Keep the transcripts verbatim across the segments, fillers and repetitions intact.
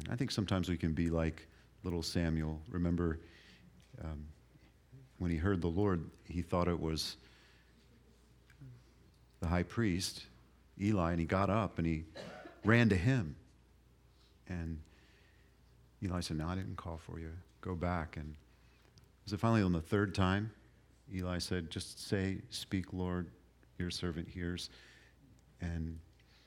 I think sometimes we can be like little Samuel. Remember, um, when he heard the Lord, he thought it was the high priest, Eli, and he got up and he ran to him. And Eli said, no, I didn't call for you. Go back. And was it finally on the third time? Eli said, just say, speak, Lord, your servant hears. And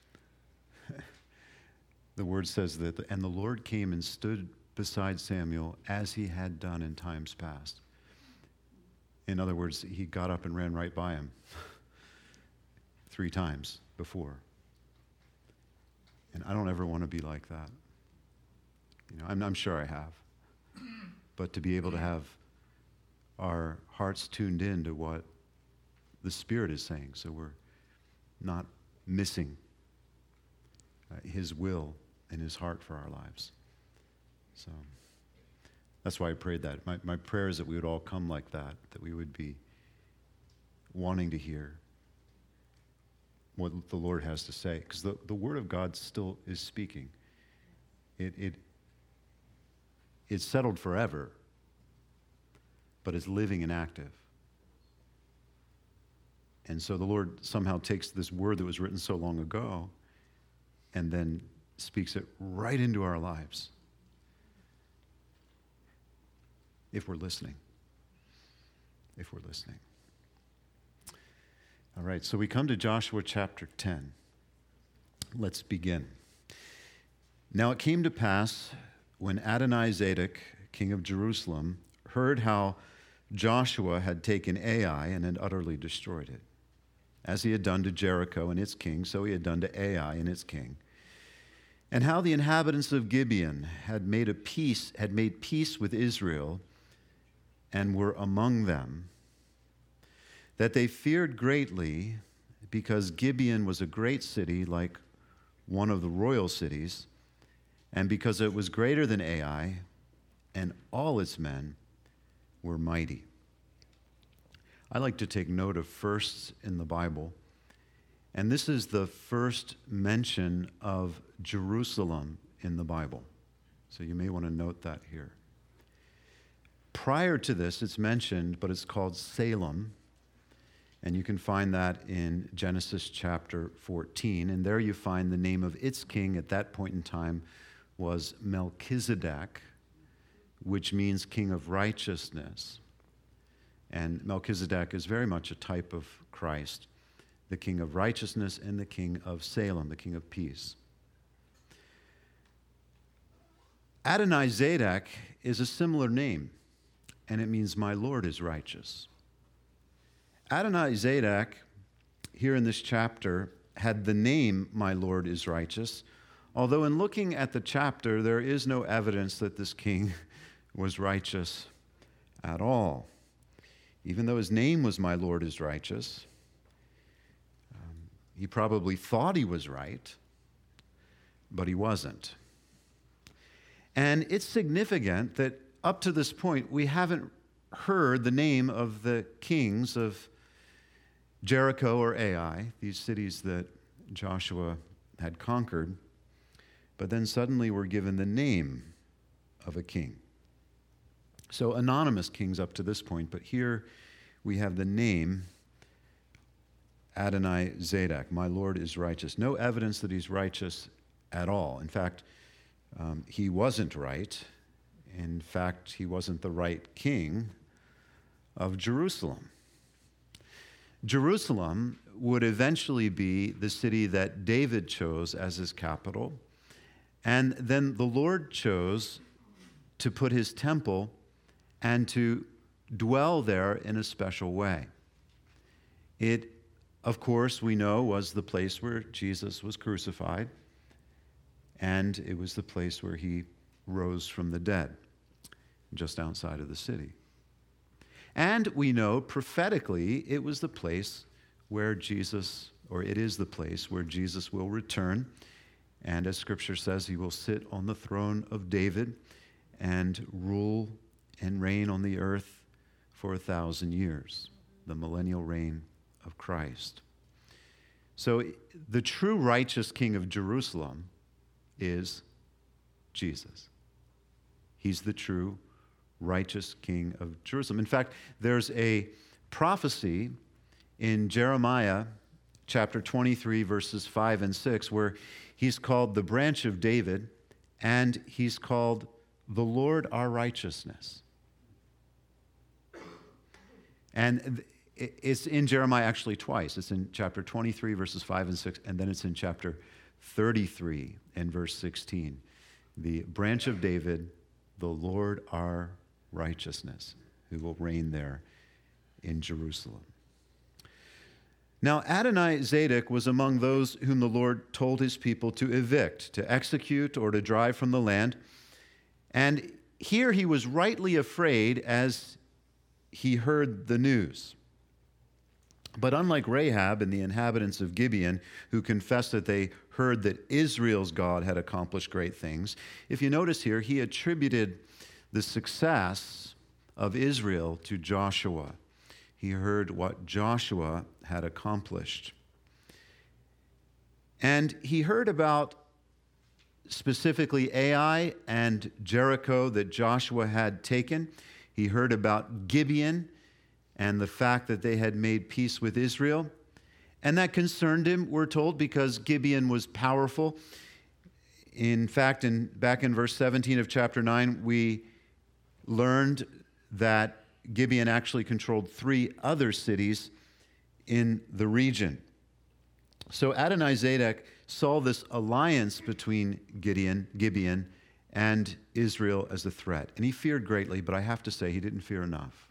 the word says that, and the Lord came and stood beside Samuel as he had done in times past. In other words, he got up and ran right by him three times before. And I don't ever want to be like that. You know, I'm, I'm sure I have. But to be able to have our hearts tuned in to what the Spirit is saying, so we're not missing uh, His will and His heart for our lives. So that's why I prayed that. My, my prayer is that we would all come like that, that we would be wanting to hear what the Lord has to say. Because the, the Word of God still is speaking. It, it, it's settled forever, but it's living and active. And so the Lord somehow takes this word that was written so long ago and then speaks it right into our lives. If we're listening. If we're listening. All right, so we come to Joshua chapter ten. Let's begin. Now it came to pass when Adonizedek, king of Jerusalem, heard how Joshua had taken Ai and had utterly destroyed it. As he had done to Jericho and its king, so he had done to Ai and its king. And how the inhabitants of Gibeon had made a peace, had made peace with Israel, and were among them, that they feared greatly, because Gibeon was a great city, like one of the royal cities, and because it was greater than Ai, and all its men were mighty. I like to take note of firsts in the Bible, and this is the first mention of Jerusalem in the Bible. So you may want to note that here. Prior to this, it's mentioned, but it's called Salem, and you can find that in Genesis chapter fourteen, and there you find the name of its king at that point in time was Melchizedek, which means king of righteousness. And Melchizedek is very much a type of Christ, the king of righteousness and the king of Salem, the king of peace. Adonizedek is a similar name, and it means my Lord is righteous. Adonizedek, here in this chapter, had the name my Lord is righteous, although in looking at the chapter, there is no evidence that this king was righteous at all. Even though his name was my Lord is righteous, um, he probably thought he was right, but he wasn't. And it's significant that up to this point, we haven't heard the name of the kings of Jericho or Ai, these cities that Joshua had conquered, but then suddenly we're given the name of a king. So anonymous kings up to this point, but here we have the name Adonizedek, my Lord is righteous. No evidence that he's righteous at all. In fact, um, he wasn't right. In fact, he wasn't the right king of Jerusalem. Jerusalem would eventually be the city that David chose as his capital, and then the Lord chose to put his temple and to dwell there in a special way. It, of course, we know was the place where Jesus was crucified, and it was the place where he rose from the dead, just outside of the city. And we know prophetically it was the place where Jesus, or it is the place where Jesus will return, and as Scripture says, he will sit on the throne of David and rule and reign on the earth for a thousand years, the millennial reign of Christ. So the true righteous king of Jerusalem is Jesus. He's the true, righteous King of Jerusalem. In fact, there's a prophecy in Jeremiah chapter twenty-three, verses five and six, where he's called the branch of David, and he's called the Lord our righteousness. And it's in Jeremiah actually twice. It's in chapter twenty-three, verses five and six, and then it's in chapter thirty-three and verse sixteen. The branch of David, the Lord our righteousness, who will reign there in Jerusalem. Now, Adoni-Zedek was among those whom the Lord told his people to evict, to execute, or to drive from the land. And here he was rightly afraid as he heard the news. But unlike Rahab and the inhabitants of Gibeon, who confessed that they heard that Israel's God had accomplished great things, if you notice here, he attributed the success of Israel to Joshua. He heard what Joshua had accomplished. And he heard about specifically Ai and Jericho that Joshua had taken. He heard about Gibeon and the fact that they had made peace with Israel. And that concerned him, we're told, because Gibeon was powerful. In fact, in, back in verse seventeen of chapter nine, we learned that Gibeon actually controlled three other cities in the region. So Adoni-Zedek saw this alliance between Gideon, Gibeon and Israel as a threat. And he feared greatly, but I have to say he didn't fear enough.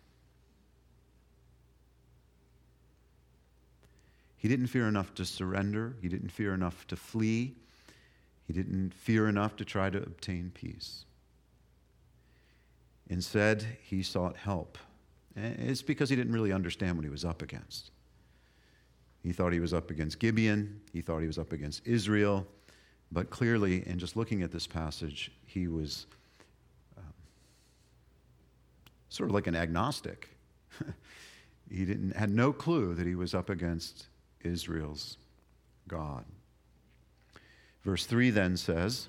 He didn't fear enough to surrender. He didn't fear enough to flee. He didn't fear enough to try to obtain peace. Instead, he sought help. And it's because he didn't really understand what he was up against. He thought he was up against Gibeon. He thought he was up against Israel. But clearly, in just looking at this passage, he was um, sort of like an agnostic. He didn't had no clue that he was up against Israel's God. Verse three then says,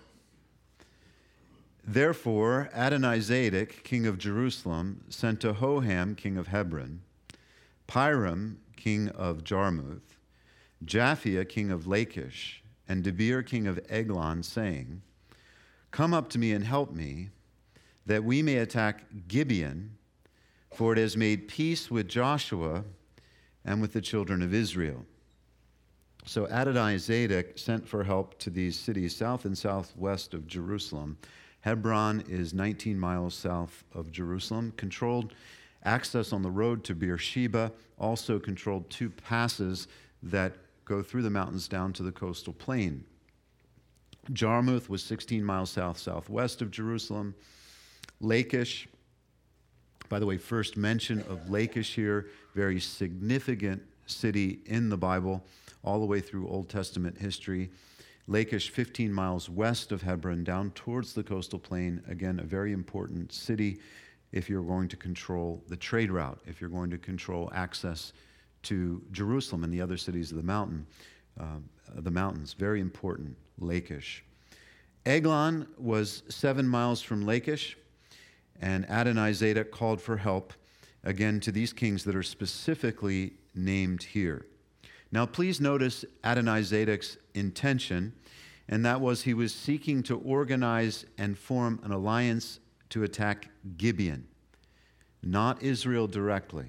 "Therefore Adoni-Zedek, king of Jerusalem, sent to Hoham, king of Hebron, Piram, king of Jarmuth, Japhia, king of Lachish, and Debir, king of Eglon, saying, Come up to me and help me, that we may attack Gibeon, for it has made peace with Joshua and with the children of Israel." So Adoni-Zedek sent for help to these cities south and southwest of Jerusalem. Hebron is nineteen miles south of Jerusalem, controlled access on the road to Beersheba, also controlled two passes that go through the mountains down to the coastal plain. Jarmuth was sixteen miles south-southwest of Jerusalem. Lachish, by the way, first mention of Lachish here, very significant city in the Bible, all the way through Old Testament history. Lachish, fifteen miles west of Hebron, down towards the coastal plain. Again, a very important city if you're going to control the trade route, if you're going to control access to Jerusalem and the other cities of the mountain, uh, the mountains. Very important, Lachish. Eglon was seven miles from Lachish, and Adoni-Zedek called for help, again, to these kings that are specifically named here. Now, please notice Adoni-Zedek's intention, and that was he was seeking to organize and form an alliance to attack Gibeon, not Israel directly.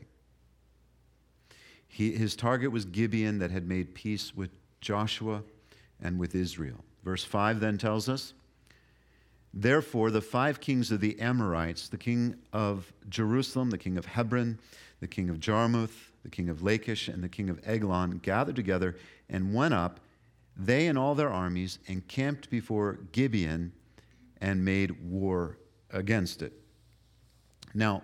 He, his target was Gibeon that had made peace with Joshua and with Israel. Verse five then tells us, "Therefore the five kings of the Amorites, the king of Jerusalem, the king of Hebron, the king of Jarmuth, the king of Lachish, and the king of Eglon gathered together and went up, they and all their armies, and camped before Gibeon and made war against it." Now,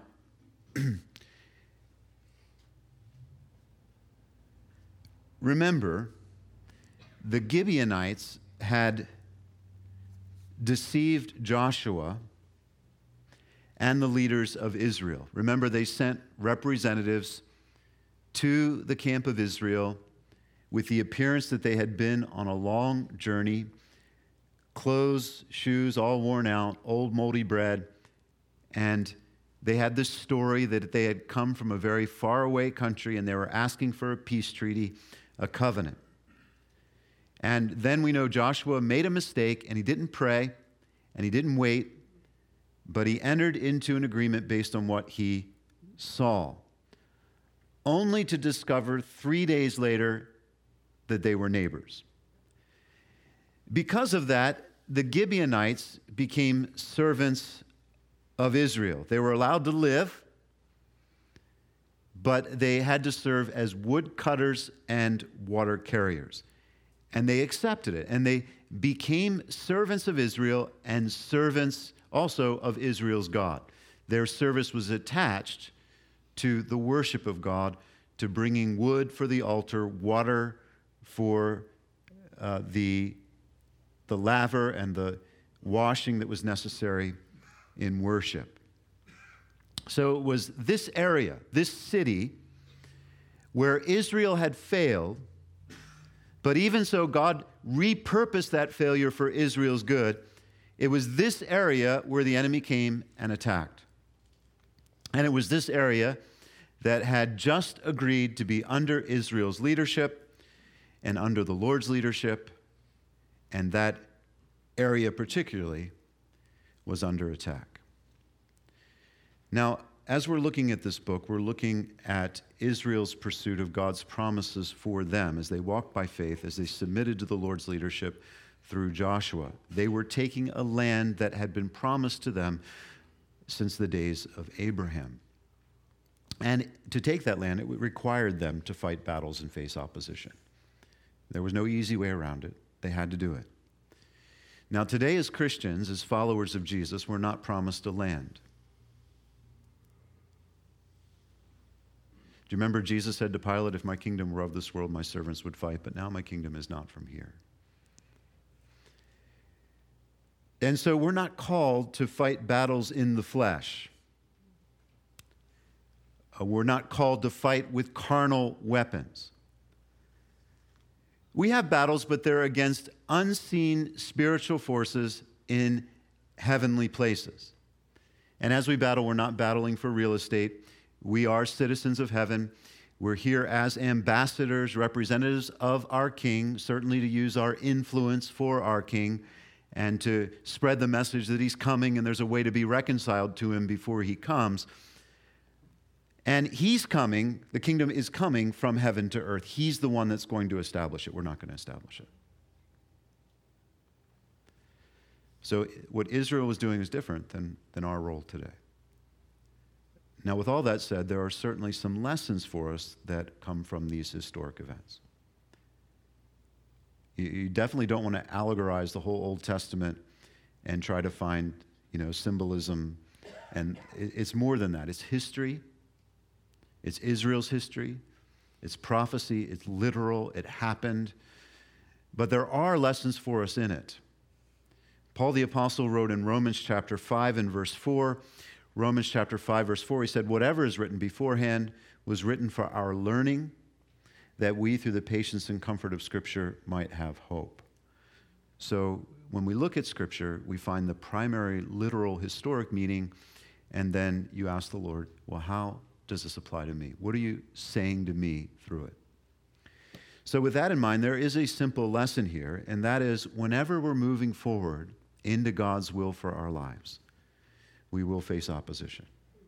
remember, the Gibeonites had deceived Joshua and the leaders of Israel. Remember, they sent representatives to the camp of Israel with the appearance that they had been on a long journey, clothes, shoes, all worn out, old moldy bread. And they had this story that they had come from a very faraway country and they were asking for a peace treaty, a covenant. And then we know Joshua made a mistake and he didn't pray and he didn't wait, but he entered into an agreement based on what he saw, only to discover three days later that they were neighbors. Because of that, the Gibeonites became servants of Israel. They were allowed to live, but they had to serve as woodcutters and water carriers. And they accepted it, and they became servants of Israel and servants also of Israel's God. Their service was attached to the worship of God, to bringing wood for the altar, water for uh, the, the laver and the washing that was necessary in worship. So it was this area, this city, where Israel had failed, but even so, God repurposed that failure for Israel's good. It was this area where the enemy came and attacked. And it was this area that had just agreed to be under Israel's leadership and under the Lord's leadership, and that area particularly was under attack. Now, as we're looking at this book, we're looking at Israel's pursuit of God's promises for them as they walked by faith, as they submitted to the Lord's leadership through Joshua. They were taking a land that had been promised to them since the days of Abraham. And to take that land, it required them to fight battles and face opposition. There was no easy way around it. They had to do it. Now, today as Christians, as followers of Jesus, we're not promised a land. Do you remember Jesus said to Pilate, "If my kingdom were of this world, my servants would fight, but now my kingdom is not from here." And so we're not called to fight battles in the flesh. Uh, we're not called to fight with carnal weapons. We have battles, but they're against unseen spiritual forces in heavenly places. And as we battle, we're not battling for real estate. We are citizens of heaven. We're here as ambassadors, representatives of our King, certainly to use our influence for our King and to spread the message that he's coming and there's a way to be reconciled to him before he comes. And he's coming, the kingdom is coming from heaven to earth. He's the one that's going to establish it. We're not going to establish it. So what Israel was doing is different than, than our role today. Now, with all that said, there are certainly some lessons for us that come from these historic events. You, you definitely don't want to allegorize the whole Old Testament and try to find, you know, symbolism. And it, it's more than that. It's history. It's Israel's history. It's prophecy. It's literal. It happened. But there are lessons for us in it. Paul the Apostle wrote in Romans chapter five and verse four, Romans chapter five, verse four, he said, "Whatever is written beforehand was written for our learning, that we, through the patience and comfort of Scripture, might have hope." So when we look at Scripture, we find the primary literal historic meaning, and then you ask the Lord, well, how does this apply to me? What are you saying to me through it? So with that in mind, there is a simple lesson here, and that is whenever we're moving forward into God's will for our lives, we will face opposition.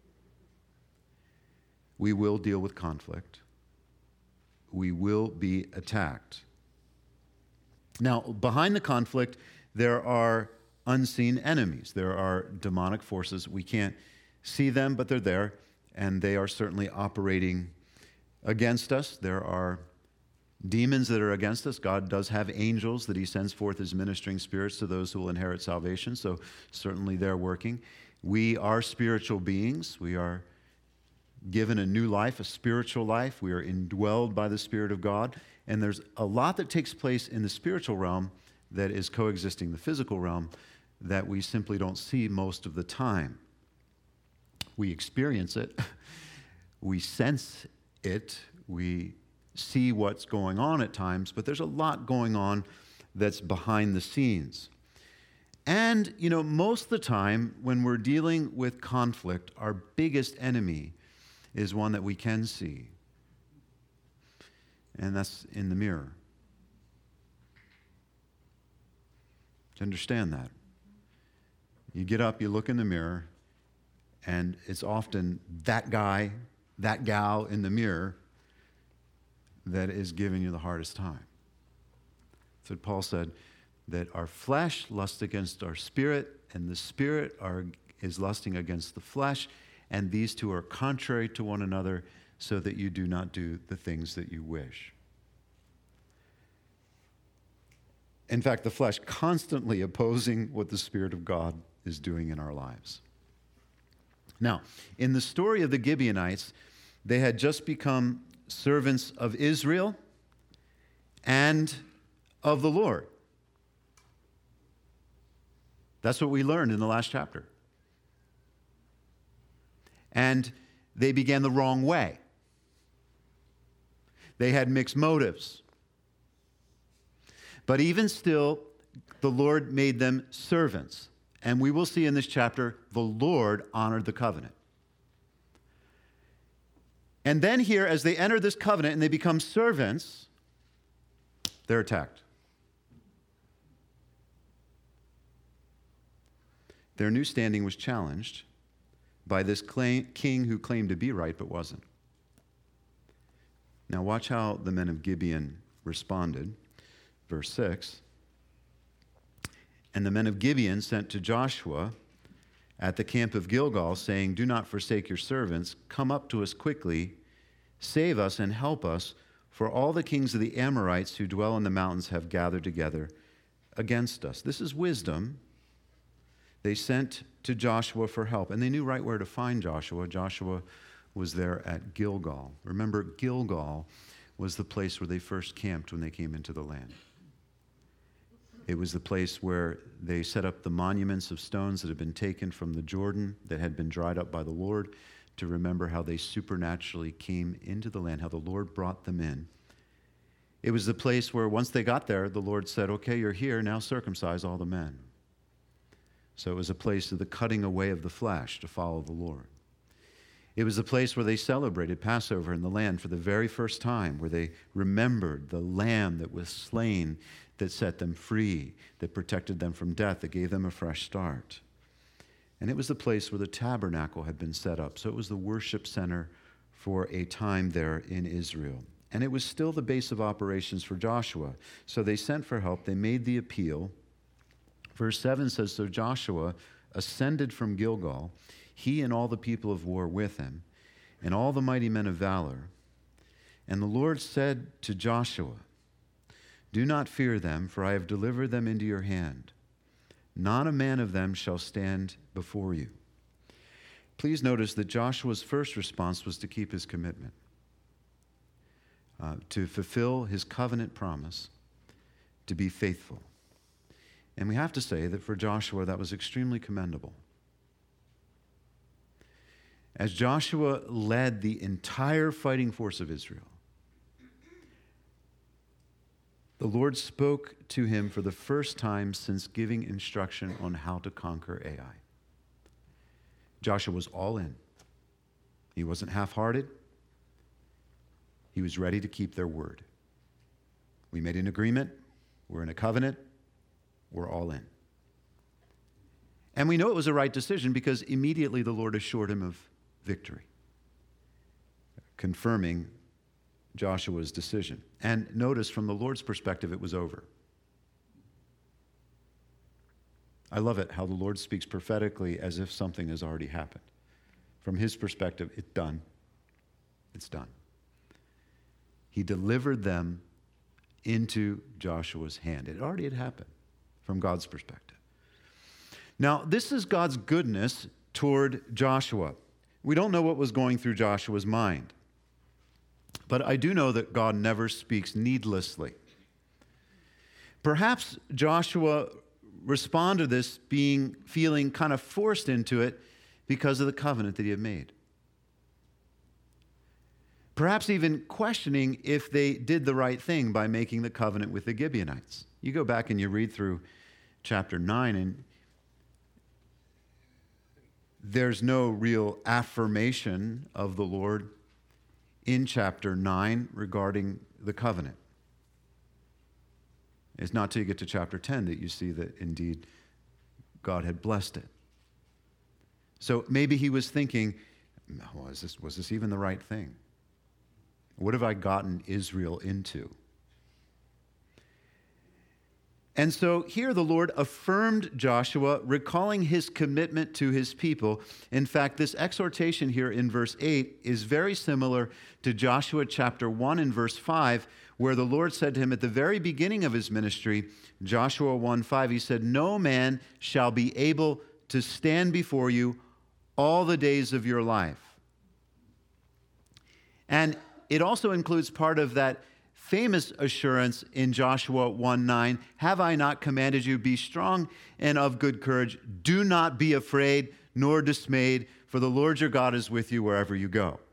We will deal with conflict. We will be attacked. Now, behind the conflict, there are unseen enemies. There are demonic forces. We can't see them, but they're there, and they are certainly operating against us. There are demons that are against us. God does have angels that he sends forth as ministering spirits to those who will inherit salvation, so certainly they're working. We are spiritual beings. We are given a new life, a spiritual life. We are indwelled by the Spirit of God. And there's a lot that takes place in the spiritual realm that is coexisting the physical realm that we simply don't see most of the time. We experience it. We sense it. We see what's going on at times, but there's a lot going on that's behind the scenes. And, you know, most of the time when we're dealing with conflict, our biggest enemy is one that we can see. And that's in the mirror. To understand that. You get up, you look in the mirror, and it's often that guy, that gal in the mirror that is giving you the hardest time. So Paul said that our flesh lusts against our spirit, and the spirit are, is lusting against the flesh, and these two are contrary to one another, so that you do not do the things that you wish. In fact, the flesh constantly opposing what the Spirit of God is doing in our lives. Now, in the story of the Gibeonites, they had just become servants of Israel and of the Lord. That's what we learned in the last chapter. And they began the wrong way. They had mixed motives. But even still, the Lord made them servants. And we will see in this chapter, the Lord honored the covenant. And then here, as they enter this covenant and they become servants, they're attacked. Their new standing was challenged by this claim, king who claimed to be right but wasn't. Now watch how the men of Gibeon responded. Verse six. And the men of Gibeon sent to Joshua at the camp of Gilgal, saying, "Do not forsake your servants. Come up to us quickly. Save us and help us, for all the kings of the Amorites who dwell in the mountains have gathered together against us." This is wisdom. They sent to Joshua for help, and they knew right where to find Joshua. Joshua was there at Gilgal. Remember, Gilgal was the place where they first camped when they came into the land. It was the place where they set up the monuments of stones that had been taken from the Jordan, that had been dried up by the Lord, to remember how they supernaturally came into the land, how the Lord brought them in. It was the place where once they got there, the Lord said, "Okay, you're here, now circumcise all the men." So it was a place of the cutting away of the flesh to follow the Lord. It was the place where they celebrated Passover in the land for the very first time, where they remembered the lamb that was slain, that set them free, that protected them from death, that gave them a fresh start. And it was the place where the tabernacle had been set up. So it was the worship center for a time there in Israel. And it was still the base of operations for Joshua. So they sent for help. They made the appeal. Verse seven says, "So Joshua ascended from Gilgal, he and all the people of war with him, and all the mighty men of valor. And the Lord said to Joshua, 'Do not fear them, for I have delivered them into your hand. Not a man of them shall stand before you.'" Please notice that Joshua's first response was to keep his commitment, uh, to fulfill his covenant promise, to be faithful. And we have to say that for Joshua, that was extremely commendable. As Joshua led the entire fighting force of Israel, the Lord spoke to him for the first time since giving instruction on how to conquer Ai. Joshua was all in. He wasn't half-hearted. He was ready to keep their word. We made an agreement. We're in a covenant. We're all in. And we know it was a right decision because immediately the Lord assured him of victory, confirming Joshua's decision. And notice, from the Lord's perspective, it was over. I love it how the Lord speaks prophetically as if something has already happened. From his perspective, it's done. It's done. He delivered them into Joshua's hand. It already had happened from God's perspective. Now, this is God's goodness toward Joshua. We don't know what was going through Joshua's mind. But I do know that God never speaks needlessly. Perhaps Joshua responded to this being feeling kind of forced into it because of the covenant that he had made. Perhaps even questioning if they did the right thing by making the covenant with the Gibeonites. You go back and you read through chapter nine, and there's no real affirmation of the Lord in chapter nine regarding the covenant. It's not till you get to chapter ten that you see that indeed God had blessed it. So maybe he was thinking, was this, was this even the right thing? What have I gotten Israel into? And so here the Lord affirmed Joshua, recalling his commitment to his people. In fact, this exhortation here in verse eight is very similar to Joshua chapter one and verse five, where the Lord said to him at the very beginning of his ministry, Joshua one five, he said, "No man shall be able to stand before you all the days of your life." And it also includes part of that famous assurance in Joshua one nine, "Have I not commanded you, be strong and of good courage. Do not be afraid nor dismayed, for the Lord your God is with you wherever you go."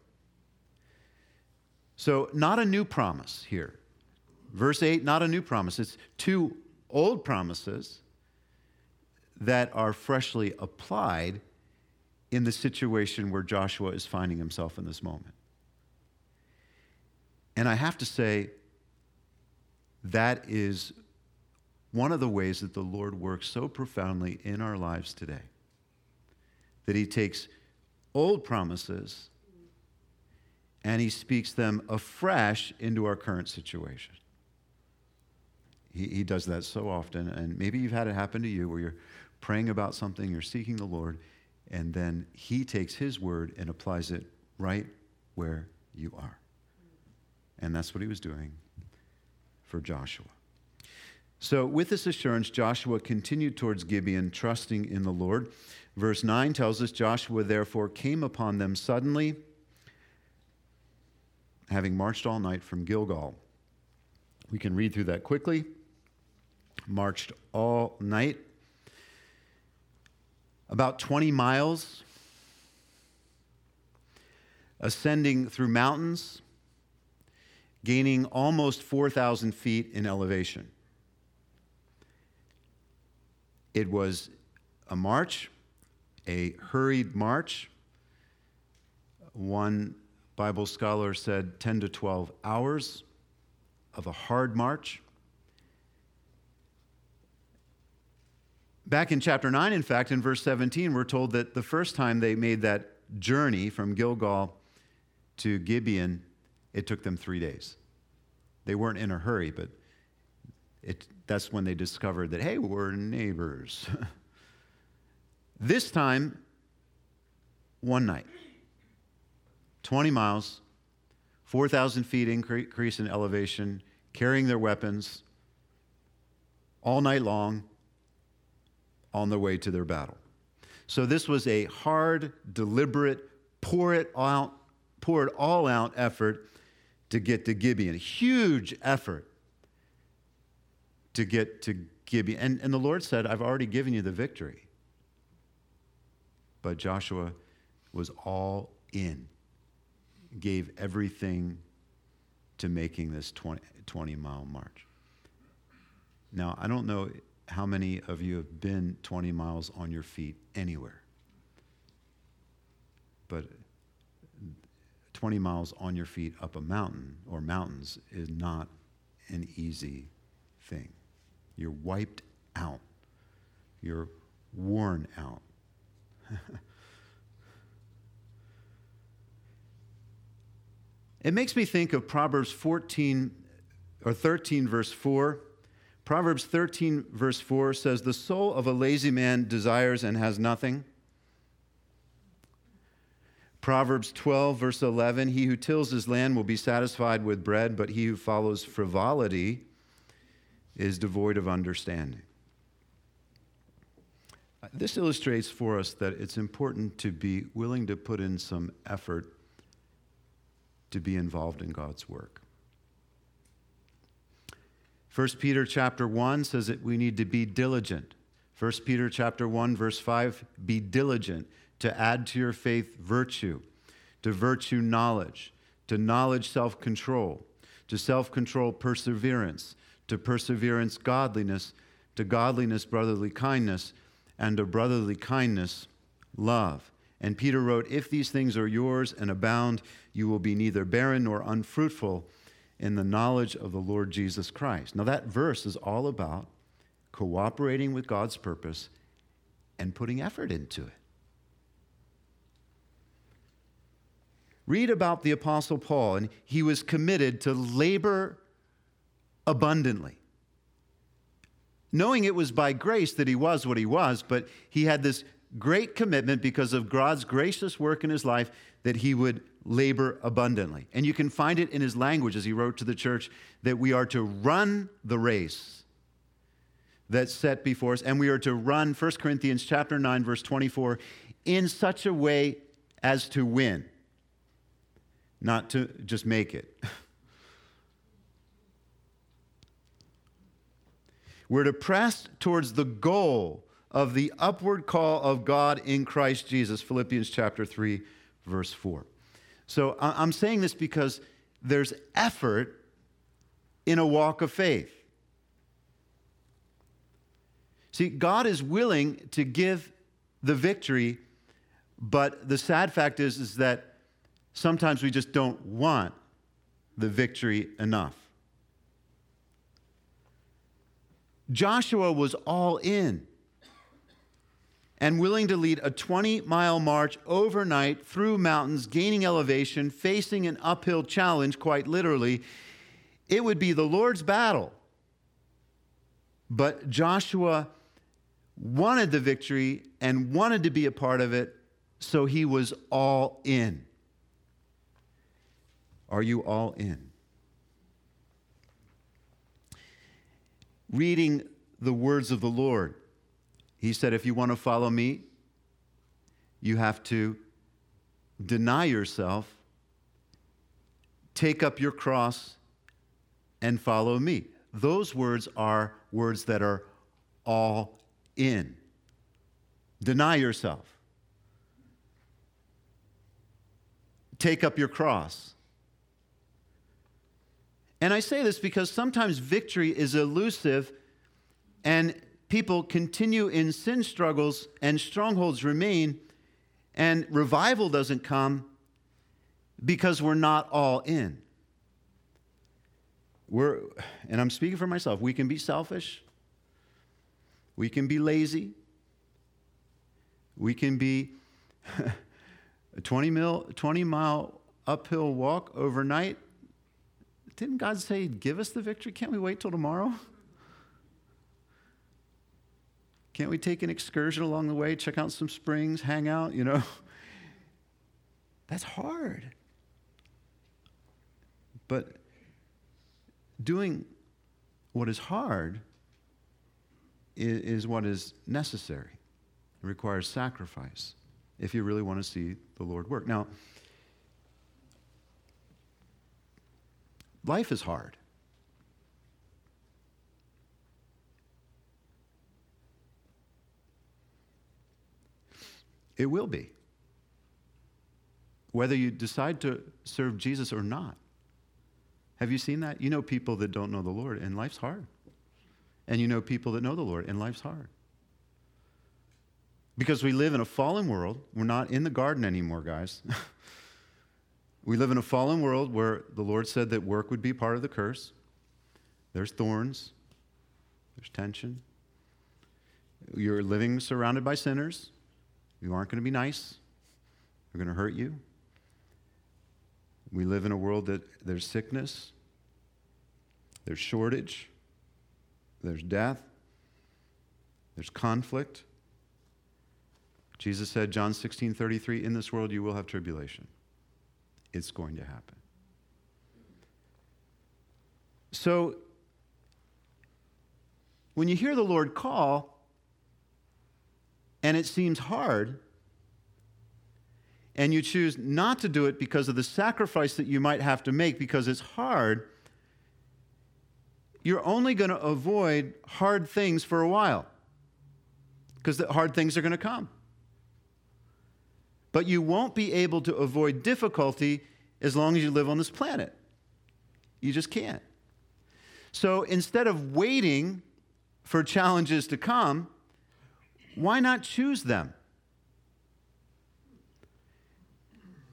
So not a new promise here. Verse eight, not a new promise. It's two old promises that are freshly applied in the situation where Joshua is finding himself in this moment. And I have to say, that is one of the ways that the Lord works so profoundly in our lives today. That he takes old promises and he speaks them afresh into our current situation. He, he does that so often, and maybe you've had it happen to you where you're praying about something, you're seeking the Lord, and then he takes his word and applies it right where you are. And that's what he was doing for Joshua. So with this assurance, Joshua continued towards Gibeon, trusting in the Lord. Verse nine tells us, "Joshua therefore came upon them suddenly, having marched all night from Gilgal." We can read through that quickly. Marched all night. About twenty miles. Ascending through mountains, gaining almost four thousand feet in elevation. It was a march, a hurried march. One Bible scholar said ten to twelve hours of a hard march. Back in chapter nine, in fact, in verse seventeen, we're told that the first time they made that journey from Gilgal to Gibeon, it took them three days. They weren't in a hurry, but it, that's when they discovered that, hey, we're neighbors. This time, one night, twenty miles, four thousand feet increase in elevation, carrying their weapons all night long on their way to their battle. So this was a hard, deliberate, pour it out, pour it all out effort to get to Gibeon. A huge effort to get to Gibeon. And, and the Lord said, I've already given you the victory. But Joshua was all in, gave everything to making this twenty-mile march. Now, I don't know how many of you have been twenty miles on your feet anywhere, but twenty miles on your feet up a mountain or mountains is not an easy thing. You're wiped out. You're worn out. It makes me think of Proverbs fourteen or thirteen verse four. Proverbs thirteen verse four says, "The soul of a lazy man desires and has nothing." Proverbs twelve verse eleven, "He who tills his land will be satisfied with bread, but he who follows frivolity is devoid of understanding." This illustrates for us that it's important to be willing to put in some effort to be involved in God's work. First Peter chapter one says that we need to be diligent. First Peter chapter one verse five, "Be diligent to add to your faith virtue, to virtue knowledge, to knowledge self-control, to self-control perseverance, to perseverance godliness, to godliness brotherly kindness, and to brotherly kindness love." And Peter wrote, if these things are yours and abound, you will be neither barren nor unfruitful in the knowledge of the Lord Jesus Christ. Now that verse is all about cooperating with God's purpose and putting effort into it. Read about the Apostle Paul, and he was committed to labor abundantly, knowing it was by grace that he was what he was, but he had this great commitment because of God's gracious work in his life that he would labor abundantly. And you can find it in his language as he wrote to the church that we are to run the race that's set before us, and we are to run, First Corinthians chapter nine, verse twenty-four, in such a way as to win, not to just make it. We're to press towards the goal of the upward call of God in Christ Jesus, Philippians chapter three, verse four. So I'm saying this because there's effort in a walk of faith. See, God is willing to give the victory, but the sad fact is, is that sometimes we just don't want the victory enough. Joshua was all in and willing to lead a twenty-mile march overnight through mountains, gaining elevation, facing an uphill challenge, quite literally. It would be the Lord's battle. But Joshua wanted the victory and wanted to be a part of it, so he was all in. Are you all in? Reading the words of the Lord, he said, if you want to follow me, you have to deny yourself, take up your cross, and follow me. Those words are words that are all in. Deny yourself. Take up your cross. And I say this because sometimes victory is elusive and people continue in sin struggles and strongholds remain and revival doesn't come because we're not all in. We're, and I'm speaking for myself, we can be selfish. We can be lazy. We can be a twenty mile uphill walk overnight. Didn't God say, give us the victory? Can't we wait till tomorrow? Can't we take an excursion along the way, check out some springs, hang out, you know? That's hard. But doing what is hard is, is what is necessary. It requires sacrifice if you really want to see the Lord work. Now, life is hard. It will be. Whether you decide to serve Jesus or not. Have you seen that? You know people that don't know the Lord, and life's hard. And you know people that know the Lord, and life's hard. Because we live in a fallen world. We're not in the garden anymore, guys. We live in a fallen world where the Lord said that work would be part of the curse. There's thorns. There's tension. You're living surrounded by sinners. You aren't going to be nice. They're going to hurt you. We live in a world that there's sickness. There's shortage. There's death. There's conflict. Jesus said, John sixteen thirty-three, in this world you will have tribulation. It's going to happen. So, when you hear the Lord call, and it seems hard, and you choose not to do it because of the sacrifice that you might have to make because it's hard, you're only going to avoid hard things for a while because the hard things are going to come. But you won't be able to avoid difficulty as long as you live on this planet. You just can't. So instead of waiting for challenges to come, why not choose them?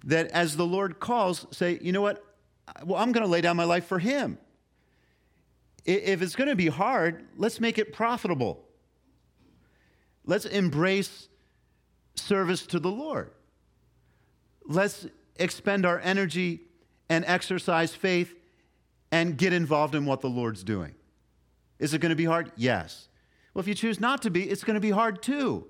that as the Lord calls, say, you know what? Well, I'm going to lay down my life for him. If it's going to be hard, let's make it profitable. Let's embrace service to the Lord. Let's expend our energy and exercise faith and get involved in what the Lord's doing. Is it going to be hard? Yes. Well, if you choose not to be, it's going to be hard too.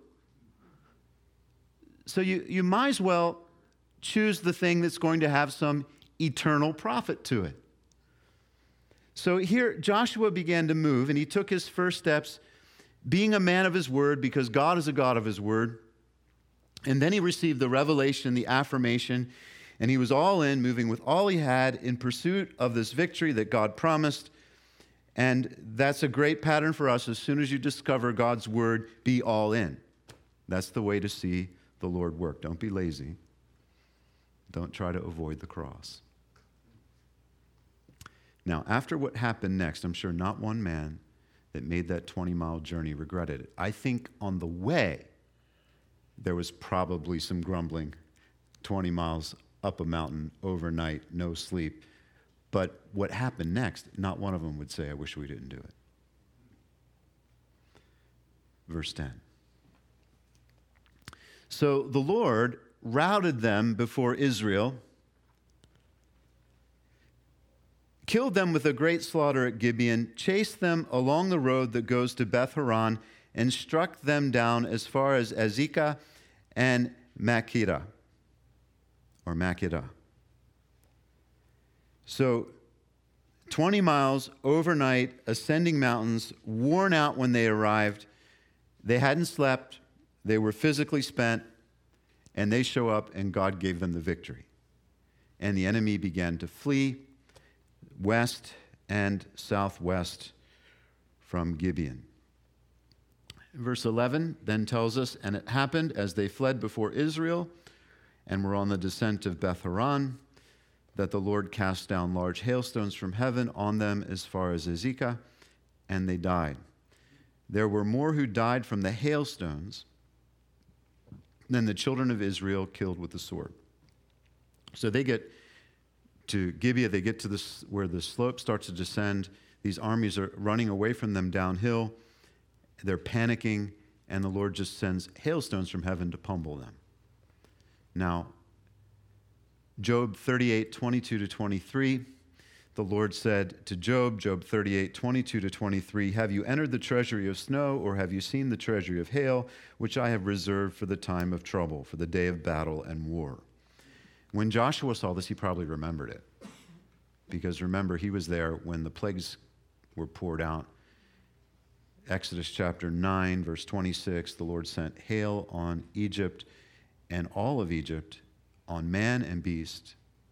So you, you might as well choose the thing that's going to have some eternal profit to it. So here, Joshua began to move, and he took his first steps, being a man of his word, because God is a God of his word. And then he received the revelation, the affirmation, and he was all in, moving with all he had in pursuit of this victory that God promised. And that's a great pattern for us. As soon as you discover God's word, be all in. That's the way to see the Lord work. Don't be lazy. Don't try to avoid the cross. Now, after what happened next, I'm sure not one man that made that twenty-mile journey regretted it. I think on the way, there was probably some grumbling, twenty miles up a mountain overnight, no sleep. But what happened next, not one of them would say, I wish we didn't do it. Verse ten. So the Lord routed them before Israel, killed them with a great slaughter at Gibeon, chased them along the road that goes to Beth Horon, and struck them down as far as Azekah and Makkedah, or Makkedah. So twenty miles overnight, ascending mountains, worn out when they arrived. They hadn't slept. They were physically spent. And they show up, and God gave them the victory. And the enemy began to flee west and southwest from Gibeon. Verse eleven then tells us, and it happened as they fled before Israel and were on the descent of Beth Horon, that the Lord cast down large hailstones from heaven on them as far as Azekah, and they died. There were more who died from the hailstones than the children of Israel killed with the sword. So they get to Gibeah, they get to this where the slope starts to descend. These armies are running away from them downhill. They're panicking, and the Lord just sends hailstones from heaven to pummel them. Now, Job thirty-eight, twenty-two to twenty-three, the Lord said to Job, Job thirty-eight, twenty-two to twenty-three, have you entered the treasury of snow, or have you seen the treasury of hail, which I have reserved for the time of trouble, for the day of battle and war? When Joshua saw this, he probably remembered it. Because remember, he was there when the plagues were poured out. Exodus chapter nine, verse twenty-six, the Lord sent hail on Egypt and all of Egypt, on man and beast,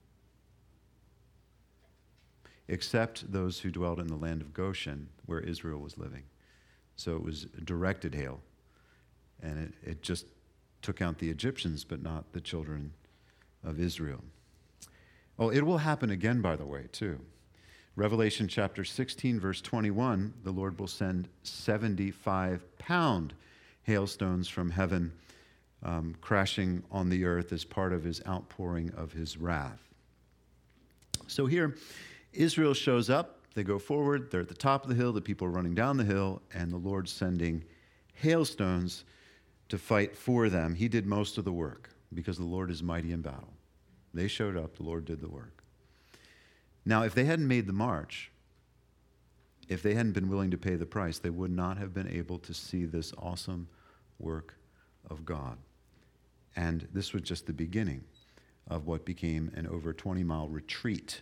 except those who dwelled in the land of Goshen, where Israel was living. So it was directed hail, and it, it just took out the Egyptians, but not the children of Israel. Oh, it will happen again, by the way, too. Revelation chapter sixteen, verse twenty-one, the Lord will send seventy-five pound hailstones from heaven, um, crashing on the earth as part of his outpouring of his wrath. So here, Israel shows up, they go forward, they're at the top of the hill, the people are running down the hill, and the Lord's sending hailstones to fight for them. He did most of the work because the Lord is mighty in battle. They showed up, the Lord did the work. Now, if they hadn't made the march, if they hadn't been willing to pay the price, they would not have been able to see this awesome work of God. And this was just the beginning of what became an over twenty-mile retreat.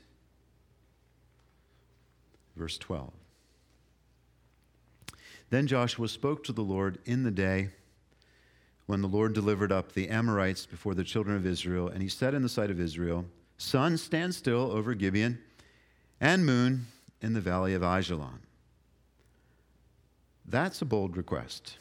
Verse twelve. Then Joshua spoke to the Lord in the day when the Lord delivered up the Amorites before the children of Israel, and he said in the sight of Israel, sun, stand still over Gibeon, and moon in the valley of Ajalon. That's a bold request.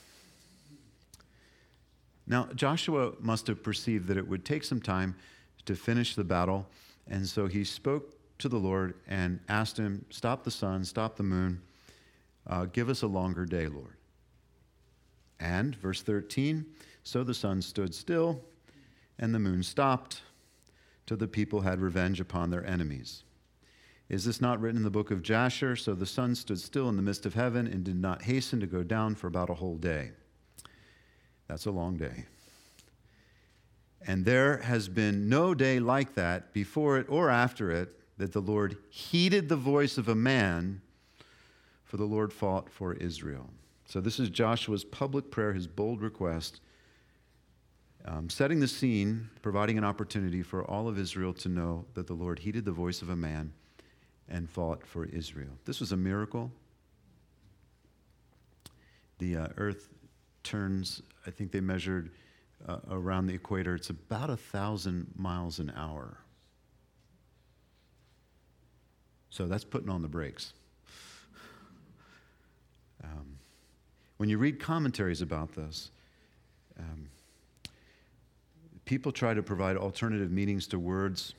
Now, Joshua must have perceived that it would take some time to finish the battle, and so he spoke to the Lord and asked him, stop the sun, stop the moon, uh, give us a longer day, Lord. And, verse thirteen, so the sun stood still, and the moon stopped, till the people had revenge upon their enemies. Is this not written in the book of Jasher? So the sun stood still in the midst of heaven and did not hasten to go down for about a whole day. That's a long day. And there has been no day like that before it or after it that the Lord heeded the voice of a man, for the Lord fought for Israel. So this is Joshua's public prayer, his bold request, um, setting the scene, providing an opportunity for all of Israel to know that the Lord heeded the voice of a man and fought for Israel. This was a miracle. The uh, earth turns, I think they measured uh, around the equator, it's about a thousand miles an hour. So that's putting on the brakes. Um, when you read commentaries about this, um, people try to provide alternative meanings to words.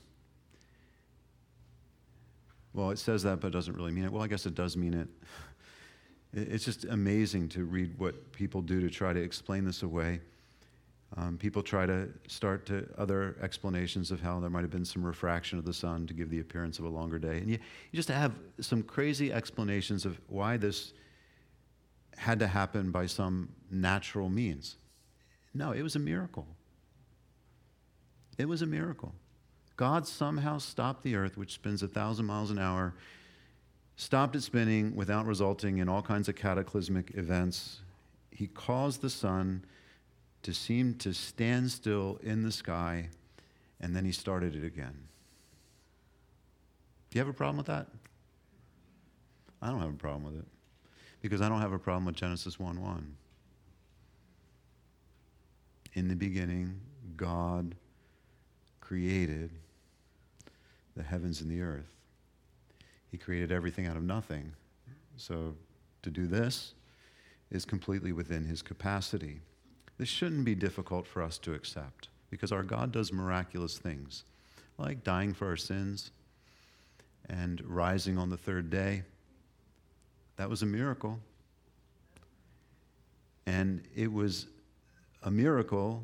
Well, it says that, but it doesn't really mean it. Well, I guess it does mean it. It's just amazing to read what people do to try to explain this away. Um, people try to start to other explanations of how there might have been some refraction of the sun to give the appearance of a longer day. And you, you just have some crazy explanations of why this had to happen by some natural means. No, it was a miracle. It was a miracle. God somehow stopped the earth, which spins a thousand miles an hour, stopped it spinning without resulting in all kinds of cataclysmic events. He caused the sun to seem to stand still in the sky, and then he started it again. Do you have a problem with that? I don't have a problem with it, because I don't have a problem with Genesis one one. In the beginning, God created the heavens and the earth. He created everything out of nothing. So to do this is completely within his capacity. This shouldn't be difficult for us to accept, because our God does miraculous things, like dying for our sins and rising on the third day. That was a miracle. And it was a miracle.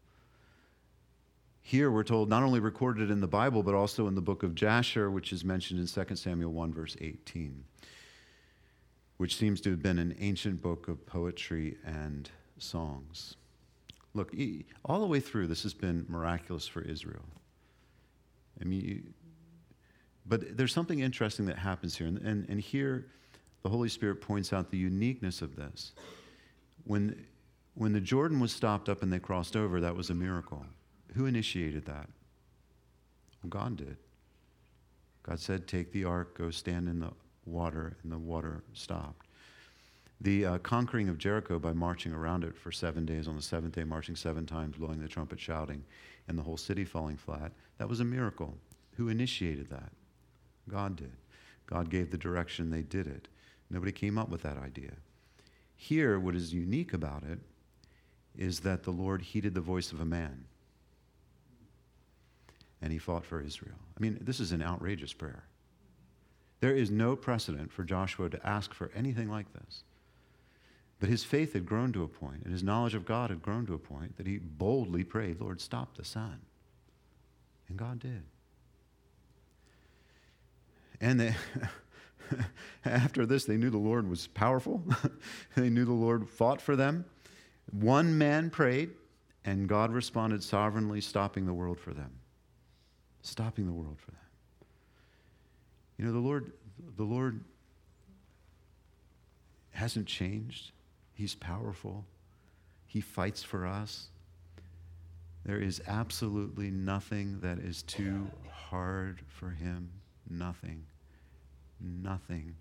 Here we're told, not only recorded in the Bible, but also in the book of Jasher, which is mentioned in Second Samuel one, verse eighteen, which seems to have been an ancient book of poetry and songs. Look, all the way through, this has been miraculous for Israel. I mean, but there's something interesting that happens here, and, and, and here the Holy Spirit points out the uniqueness of this. When, when the Jordan was stopped up and they crossed over, that was a miracle. Who initiated that? Well, God did. God said, take the ark, go stand in the water, and the water stopped. The uh, conquering of Jericho by marching around it for seven days, on the seventh day marching seven times, blowing the trumpet, shouting, and the whole city falling flat, that was a miracle. Who initiated that? God did. God gave the direction, they did it. Nobody came up with that idea. Here, what is unique about it is that the Lord heeded the voice of a man, and he fought for Israel. I mean, this is an outrageous prayer. There is no precedent for Joshua to ask for anything like this. But his faith had grown to a point, and his knowledge of God had grown to a point that he boldly prayed, Lord, stop the sun. And God did. And they, after this, they knew the Lord was powerful. They knew the Lord fought for them. One man prayed, and God responded sovereignly, stopping the world for them. Stopping the world for them. You know, the Lord, the Lord hasn't changed. He's powerful. He fights for us. There is absolutely nothing that is too hard for him. Nothing. Nothing.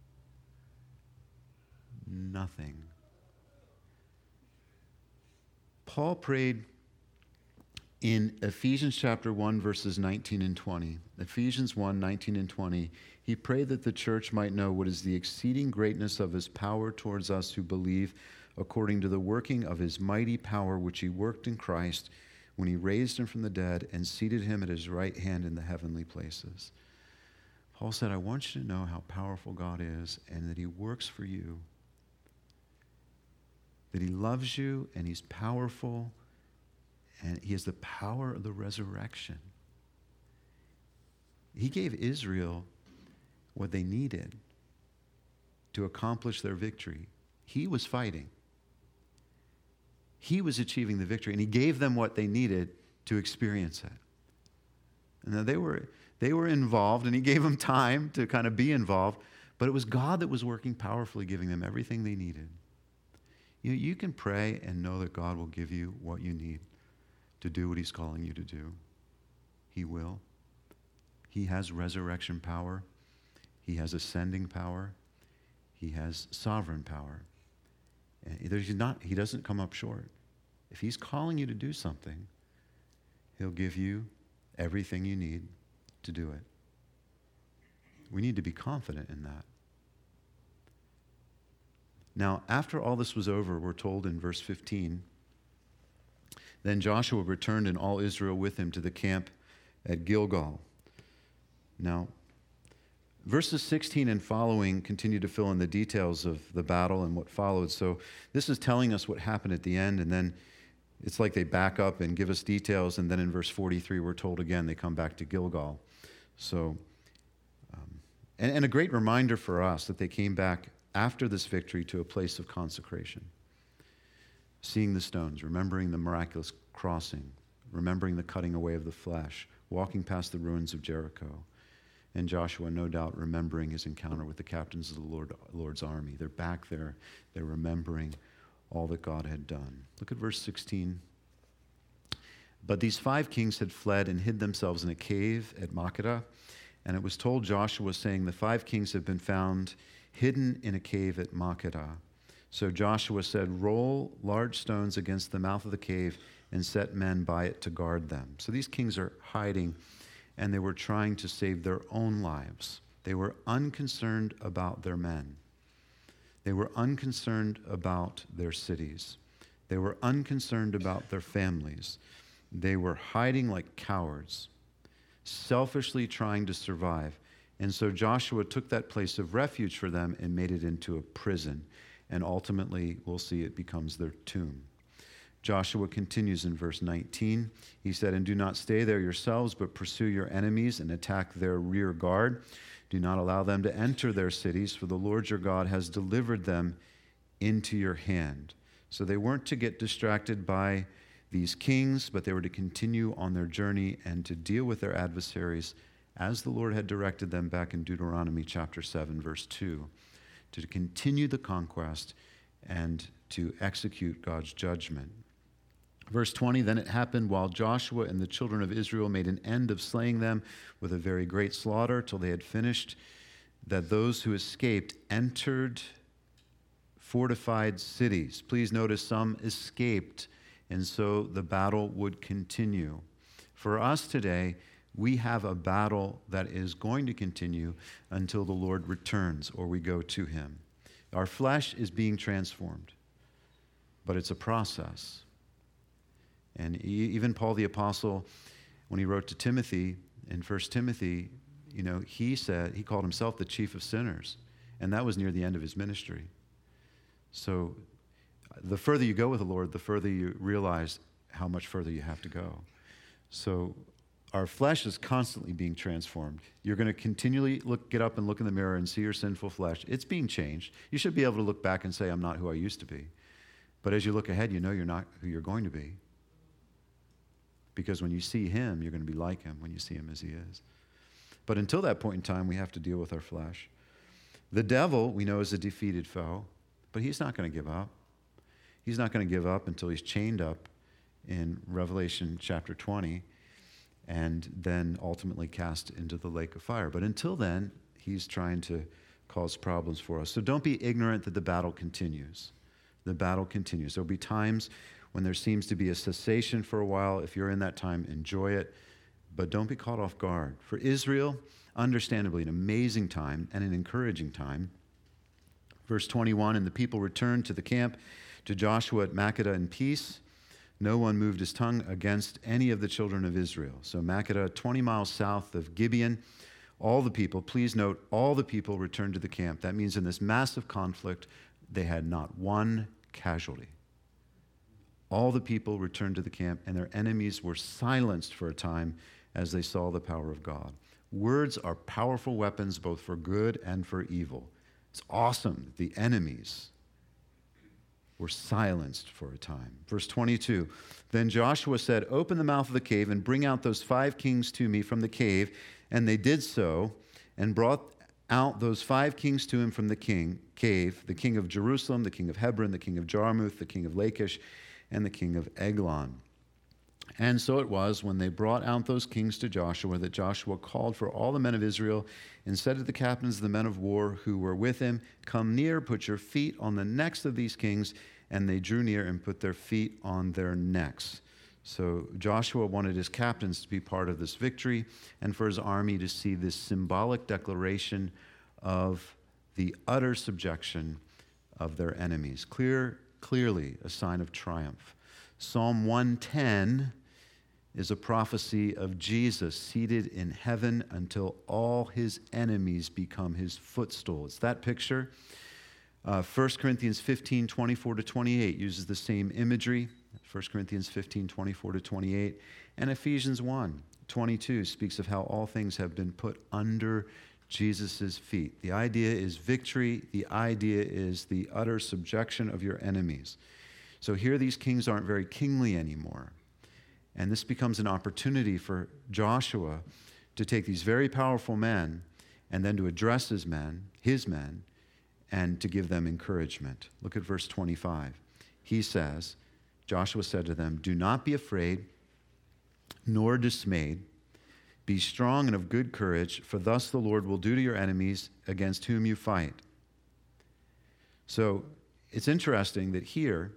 Nothing. Paul prayed in Ephesians chapter one, verses nineteen and twenty. Ephesians one, nineteen and twenty. He prayed that the church might know what is the exceeding greatness of his power towards us who believe, according to the working of his mighty power, which he worked in Christ when he raised him from the dead and seated him at his right hand in the heavenly places. Paul said, I want you to know how powerful God is and that he works for you, that he loves you and he's powerful, and he has the power of the resurrection. He gave Israel what they needed to accomplish their victory. He was fighting. He was achieving the victory, and he gave them what they needed to experience it. And now they were, they were involved, and he gave them time to kind of be involved, but it was God that was working powerfully, giving them everything they needed. You know, you can pray and know that God will give you what you need to do what he's calling you to do. He will. He has resurrection power. He has ascending power. He has sovereign power. And he's not, he doesn't come up short. If he's calling you to do something, he'll give you everything you need to do it. We need to be confident in that. Now, after all this was over, we're told in verse fifteen, then Joshua returned and all Israel with him to the camp at Gilgal. Now, verses sixteen and following continue to fill in the details of the battle and what followed. So this is telling us what happened at the end, and then it's like they back up and give us details, and then in verse forty-three we're told again they come back to Gilgal. So, um, and, and a great reminder for us that they came back after this victory to a place of consecration. Seeing the stones, remembering the miraculous crossing, remembering the cutting away of the flesh, walking past the ruins of Jericho. And Joshua, no doubt, remembering his encounter with the captains of the Lord, Lord's army. They're back there. They're remembering all that God had done. Look at verse sixteen. But these five kings had fled and hid themselves in a cave at Makkedah. And it was told Joshua, saying, the five kings have been found hidden in a cave at Makkedah. So Joshua said, roll large stones against the mouth of the cave and set men by it to guard them. So these kings are hiding, and they were trying to save their own lives. They were unconcerned about their men. They were unconcerned about their cities. They were unconcerned about their families. They were hiding like cowards, selfishly trying to survive. And so Joshua took that place of refuge for them and made it into a prison. And ultimately, we'll see it becomes their tomb. Joshua continues in verse nineteen. He said, and do not stay there yourselves, but pursue your enemies and attack their rear guard. Do not allow them to enter their cities, for the Lord your God has delivered them into your hand. So they weren't to get distracted by these kings, but they were to continue on their journey and to deal with their adversaries as the Lord had directed them back in Deuteronomy chapter seven, verse two, to continue the conquest and to execute God's judgment. Verse twenty, then it happened while Joshua and the children of Israel made an end of slaying them with a very great slaughter till they had finished, that those who escaped entered fortified cities. Please notice some escaped, and so the battle would continue. For us today, we have a battle that is going to continue until the Lord returns or we go to him. Our flesh is being transformed, but it's a process. And even Paul the Apostle, when he wrote to Timothy in First Timothy, you know, he said, he called himself the chief of sinners, and that was near the end of his ministry. So the further you go with the Lord, the further you realize how much further you have to go. So our flesh is constantly being transformed. You're going to continually look, get up and look in the mirror and see your sinful flesh. It's being changed. You should be able to look back and say, I'm not who I used to be. But as you look ahead, you know you're not who you're going to be. Because when you see him, you're going to be like him when you see him as he is. But until that point in time, we have to deal with our flesh. The devil, we know, is a defeated foe, but he's not going to give up. He's not going to give up until he's chained up in Revelation chapter twenty and then ultimately cast into the lake of fire. But until then, he's trying to cause problems for us. So don't be ignorant that the battle continues. The battle continues. There'll be times when there seems to be a cessation for a while. If you're in that time, enjoy it, but don't be caught off guard. For Israel, understandably, an amazing time and an encouraging time. Verse twenty-one, and the people returned to the camp to Joshua at Makkedah in peace. No one moved his tongue against any of the children of Israel. So Makkedah, twenty miles south of Gibeon, all the people, please note, all the people returned to the camp. That means in this massive conflict, they had not one casualty. All the people returned to the camp, and their enemies were silenced for a time as they saw the power of God. Words are powerful weapons both for good and for evil. It's awesome. The enemies were silenced for a time. Verse twenty-two, then Joshua said, open the mouth of the cave and bring out those five kings to me from the cave. And they did so and brought out those five kings to him from the king cave, the king of Jerusalem, the king of Hebron, the king of Jarmuth, the king of Lachish, and the king of Eglon. And so it was, when they brought out those kings to Joshua, that Joshua called for all the men of Israel and said to the captains of the men of war who were with him, come near, put your feet on the necks of these kings. And they drew near and put their feet on their necks. So Joshua wanted his captains to be part of this victory and for his army to see this symbolic declaration of the utter subjection of their enemies. Clear, clearly a sign of triumph. Psalm one ten is a prophecy of Jesus seated in heaven until all his enemies become his footstool. It's that picture. Uh, First Corinthians fifteen, twenty-four to twenty-eight uses the same imagery. First Corinthians fifteen, twenty-four to twenty-eight. And Ephesians one, twenty-two speaks of how all things have been put under Jesus' feet. The idea is victory. The idea is the utter subjection of your enemies. So here these kings aren't very kingly anymore. And this becomes an opportunity for Joshua to take these very powerful men and then to address his men, his men, and to give them encouragement. Look at verse twenty-five. He says, Joshua said to them, do not be afraid nor dismayed. Be strong and of good courage, for thus the Lord will do to your enemies against whom you fight. So it's interesting that here,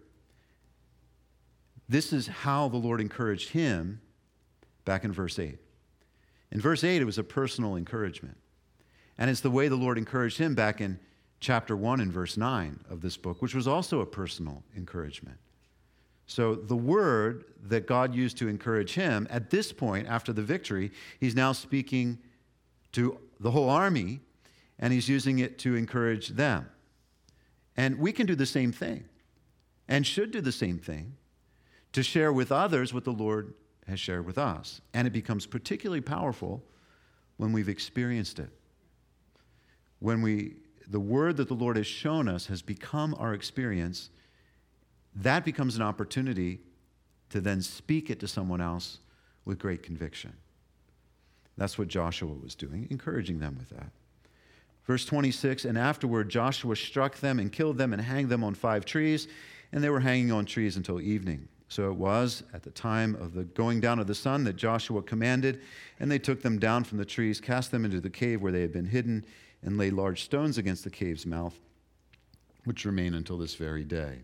this is how the Lord encouraged him back in verse eight. In verse eight, it was a personal encouragement. And it's the way the Lord encouraged him back in chapter one and verse nine of this book, which was also a personal encouragement. So the word that God used to encourage him, at this point, after the victory, he's now speaking to the whole army, and he's using it to encourage them. And we can do the same thing, and should do the same thing, to share with others what the Lord has shared with us. And it becomes particularly powerful when we've experienced it. When we, the word that the Lord has shown us has become our experience, that becomes an opportunity to then speak it to someone else with great conviction. That's what Joshua was doing, encouraging them with that. Verse twenty-six, and afterward Joshua struck them and killed them and hanged them on five trees, and they were hanging on trees until evening. So it was at the time of the going down of the sun that Joshua commanded, and they took them down from the trees, cast them into the cave where they had been hidden, and laid large stones against the cave's mouth, which remain until this very day.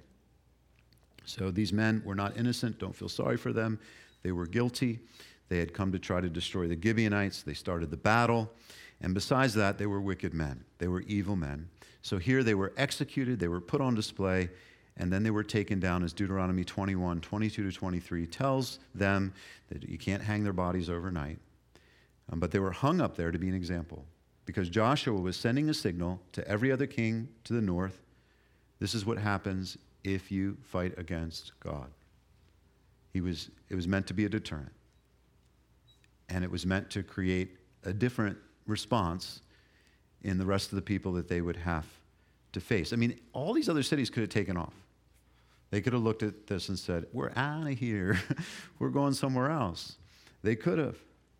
So these men were not innocent. Don't feel sorry for them. They were guilty. They had come to try to destroy the Gibeonites. They started the battle. And besides that, they were wicked men. They were evil men. So here they were executed. They were put on display. And then they were taken down, as Deuteronomy twenty-one, twenty-two to twenty-three tells them that you can't hang their bodies overnight. Um, but they were hung up there to be an example, because Joshua was sending a signal to every other king to the north. This is what happens if you fight against God. He was, it was meant to be a deterrent. And it was meant to create a different response in the rest of the people that they would have to face. I mean, all these other cities could have taken off. They could have looked at this and said, we're out of here. We're going somewhere else. They could have,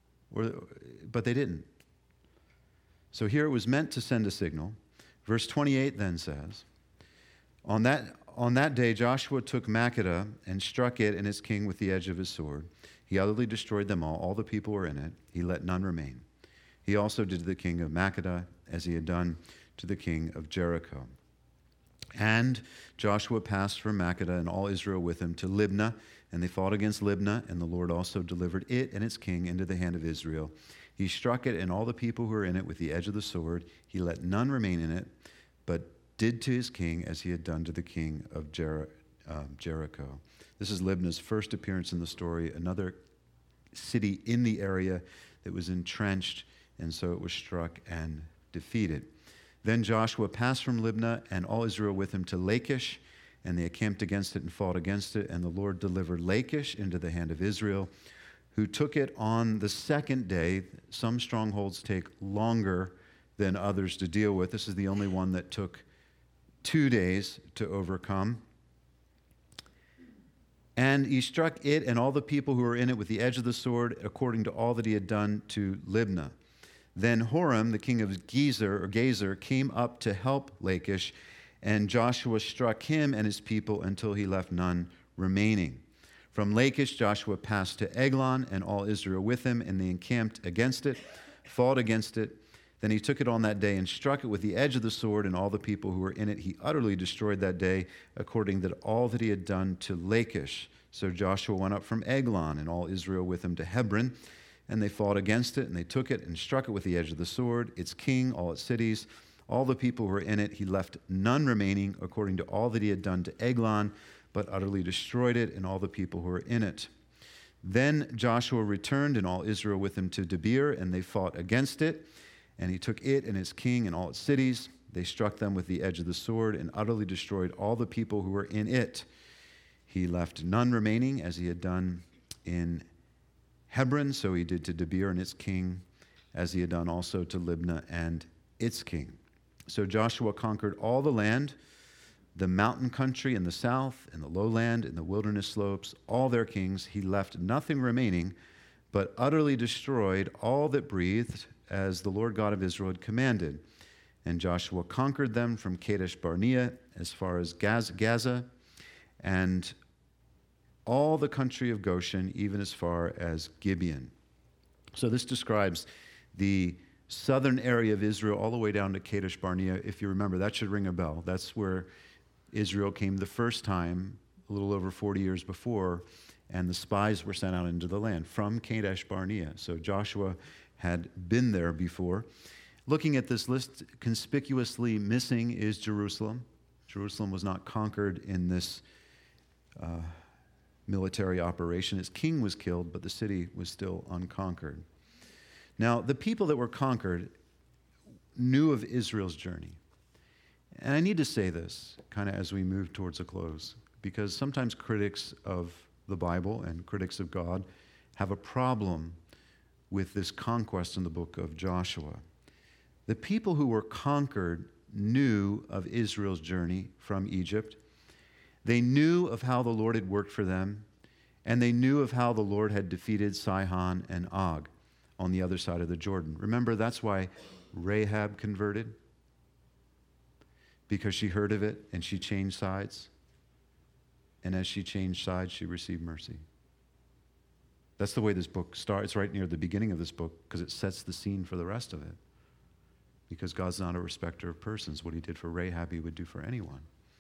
but they didn't. So here it was meant to send a signal. Verse twenty-eight then says, On that, on that day Joshua took Makkedah and struck it and its king with the edge of his sword. He utterly destroyed them all. All the people were in it. He let none remain. He also did to the king of Makkedah as he had done to the king of Jericho. And Joshua passed from Makkedah and all Israel with him to Libnah, and they fought against Libnah, and the Lord also delivered it and its king into the hand of Israel. He struck it and all the people who were in it with the edge of the sword. He let none remain in it, but did to his king as he had done to the king of Jer- uh, Jericho. This is Libnah's first appearance in the story, another city in the area that was entrenched, and so it was struck and defeated. Then Joshua passed from Libnah and all Israel with him to Lachish, and they encamped against it and fought against it, and the Lord delivered Lachish into the hand of Israel, who took it on the second day. Some strongholds take longer than others to deal with. This is the only one that took two days to overcome. And he struck it and all the people who were in it with the edge of the sword, according to all that he had done to Libnah. Then Horam, the king of Gezer, or Gezer, came up to help Lachish, and Joshua struck him and his people until he left none remaining. From Lachish, Joshua passed to Eglon, and all Israel with him, and they encamped against it, fought against it. Then he took it on that day and struck it with the edge of the sword, and all the people who were in it he utterly destroyed that day, according to all that he had done to Lachish. So Joshua went up from Eglon, and all Israel with him, to Hebron, and they fought against it, and they took it and struck it with the edge of the sword, its king, all its cities, all the people who were in it. He left none remaining, according to all that he had done to Eglon, but utterly destroyed it, and all the people who were in it. Then Joshua returned, and all Israel with him, to Debir, and they fought against it. And he took it and its king and all its cities. They struck them with the edge of the sword and utterly destroyed all the people who were in it. He left none remaining, as he had done in Hebron. So he did to Debir and its king, as he had done also to Libnah and its king. So Joshua conquered all the land, the mountain country in the south, and the lowland, and the wilderness slopes, all their kings. He left nothing remaining, but utterly destroyed all that breathed, as the Lord God of Israel had commanded. And Joshua conquered them from Kadesh Barnea as far as Gaz- Gaza, and all the country of Goshen, even as far as Gibeon. So this describes the southern area of Israel all the way down to Kadesh Barnea. If you remember, that should ring a bell. That's where Israel came the first time, a little over forty years before, and the spies were sent out into the land from Kadesh Barnea. So Joshua had been there before. Looking at this list, conspicuously missing is Jerusalem. Jerusalem was not conquered in this uh, military operation. Its king was killed, but the city was still unconquered. Now, the people that were conquered knew of Israel's journey. And I need to say this kind of as we move towards a close, because sometimes critics of the Bible and critics of God have a problem with this conquest in the book of Joshua. The people who were conquered knew of Israel's journey from Egypt. They knew of how the Lord had worked for them, and they knew of how the Lord had defeated Sihon and Og on the other side of the Jordan. Remember, that's why Rahab converted, because she heard of it and she changed sides. And as she changed sides, she received mercy. That's the way this book starts. It's right near the beginning of this book because it sets the scene for the rest of it. Because God's not a respecter of persons. What he did for Rahab, he would do for anyone.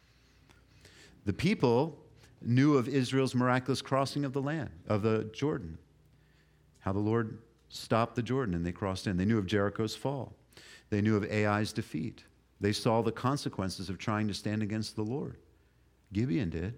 The people knew of Israel's miraculous crossing of the land, of the Jordan. How the Lord stopped the Jordan and they crossed in. They knew of Jericho's fall. They knew of Ai's defeat. They saw the consequences of trying to stand against the Lord. Gibeon did.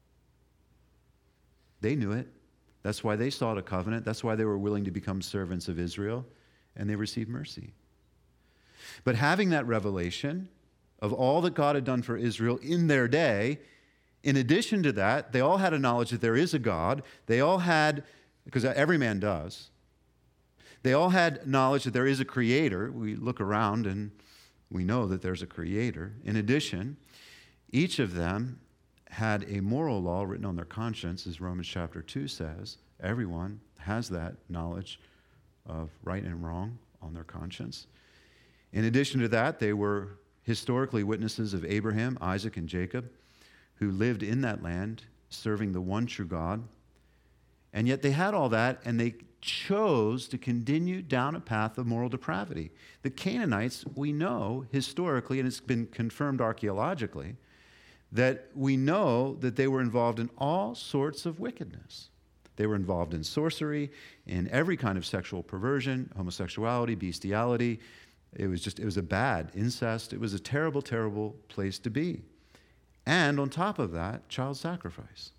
They knew it. That's why they sought a covenant. That's why they were willing to become servants of Israel, and they received mercy. But having that revelation of all that God had done for Israel in their day, in addition to that, they all had a knowledge that there is a God. They all had, because every man does, they all had knowledge that there is a creator. We look around and we know that there's a creator. In addition, each of them had a moral law written on their conscience, as Romans chapter two says. Everyone has that knowledge of right and wrong on their conscience. In addition to that, they were historically witnesses of Abraham, Isaac, and Jacob, who lived in that land, serving the one true God. And yet they had all that, and they chose to continue down a path of moral depravity. The Canaanites, we know historically, and it's been confirmed archaeologically, that we know that they were involved in all sorts of wickedness. They were involved in sorcery, in every kind of sexual perversion, homosexuality, bestiality. It was just, it was a bad incest. It was a terrible, terrible place to be. And on top of that, child sacrifice.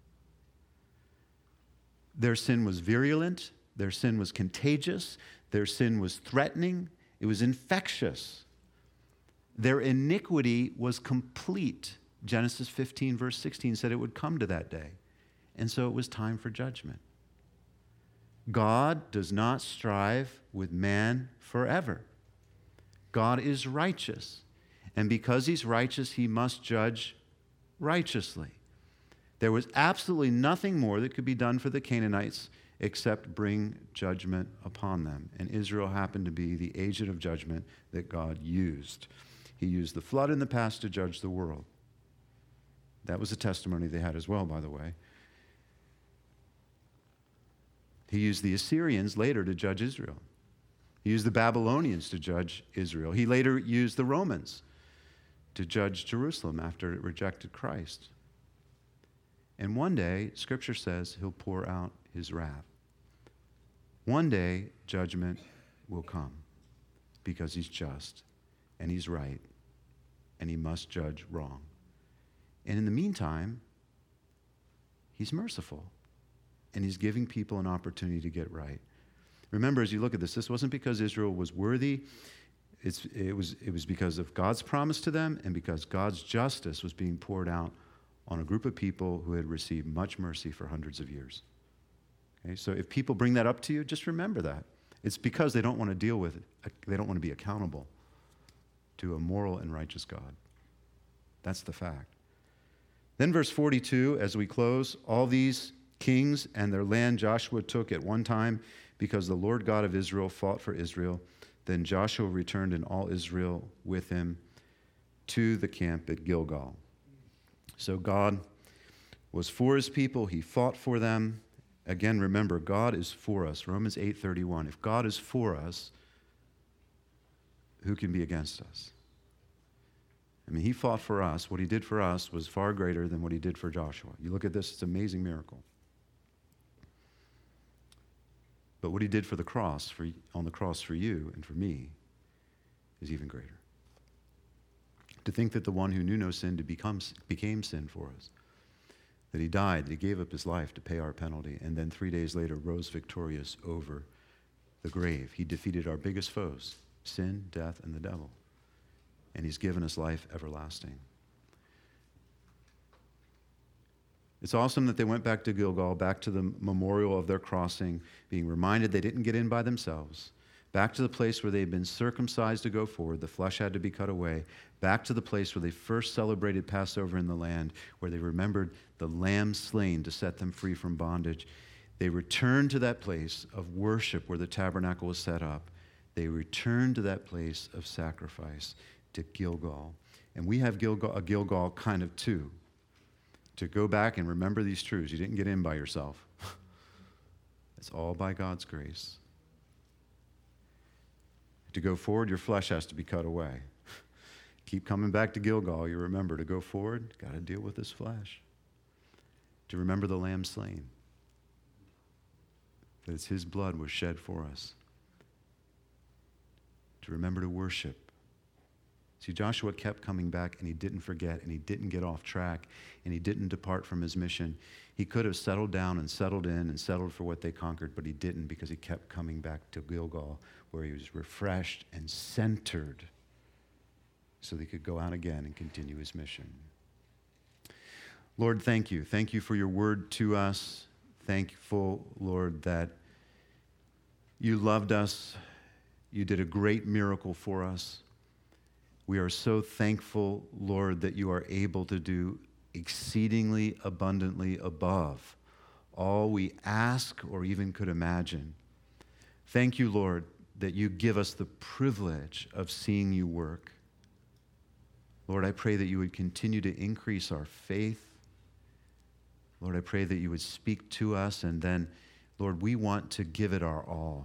Their sin was virulent. Their sin was contagious. Their sin was threatening. It was infectious. Their iniquity was complete. Genesis fifteen, verse sixteen said it would come to that day. And so it was time for judgment. God does not strive with man forever. God is righteous. And because he's righteous, he must judge righteously. There was absolutely nothing more that could be done for the Canaanites except bring judgment upon them. And Israel happened to be the agent of judgment that God used. He used the flood in the past to judge the world. That was a testimony they had as well, by the way. He used the Assyrians later to judge Israel. He used the Babylonians to judge Israel. He later used the Romans to judge Jerusalem after it rejected Christ. And one day, Scripture says, he'll pour out his wrath. One day, judgment will come because he's just and he's right and he must judge wrong. And in the meantime, he's merciful and he's giving people an opportunity to get right. Remember, as you look at this, this wasn't because Israel was worthy. It's, it was, it was because of God's promise to them and because God's justice was being poured out on a group of people who had received much mercy for hundreds of years. Okay, so if people bring that up to you, just remember that. It's because they don't want to deal with it. They don't want to be accountable to a moral and righteous God. That's the fact. Then verse forty-two, as we close, all these kings and their land Joshua took at one time because the Lord God of Israel fought for Israel. Then Joshua returned and all Israel with him to the camp at Gilgal. So God was for his people. He fought for them. Again, remember, God is for us. Romans eight thirty-one. If God is for us, who can be against us? I mean, he fought for us. What he did for us was far greater than what he did for Joshua. You look at this, it's an amazing miracle. But what he did for the cross, for, on the cross for you and for me, is even greater. To think that the one who knew no sin to become, became sin for us, that he died, that he gave up his life to pay our penalty, and then three days later rose victorious over the grave. He defeated our biggest foes, sin, death, and the devil. And he's given us life everlasting. It's awesome that they went back to Gilgal, back to the memorial of their crossing, being reminded they didn't get in by themselves, back to the place where they'd been circumcised to go forward, the flesh had to be cut away, back to the place where they first celebrated Passover in the land, where they remembered the lamb slain to set them free from bondage. They returned to that place of worship where the tabernacle was set up. They returned to that place of sacrifice, to Gilgal. And we have Gilgal, a Gilgal kind of too, to go back and remember these truths. You didn't get in by yourself. It's all by God's grace. To go forward, your flesh has to be cut away. Keep coming back to Gilgal. You remember, to go forward, got to deal with this flesh. To remember the lamb slain. That it's his blood was shed for us. To remember to worship. See, Joshua kept coming back, and he didn't forget, and he didn't get off track, and he didn't depart from his mission. He could have settled down and settled in and settled for what they conquered, but he didn't because he kept coming back to Gilgal, where he was refreshed and centered so that he could go out again and continue his mission. Lord, thank you. Thank you for your word to us. Thankful, Lord, that you loved us. You did a great miracle for us. We are so thankful, Lord, that you are able to do exceedingly abundantly above all we ask or even could imagine. Thank you, Lord, that you give us the privilege of seeing you work. Lord, I pray that you would continue to increase our faith. Lord, I pray that you would speak to us, and then, Lord, we want to give it our all.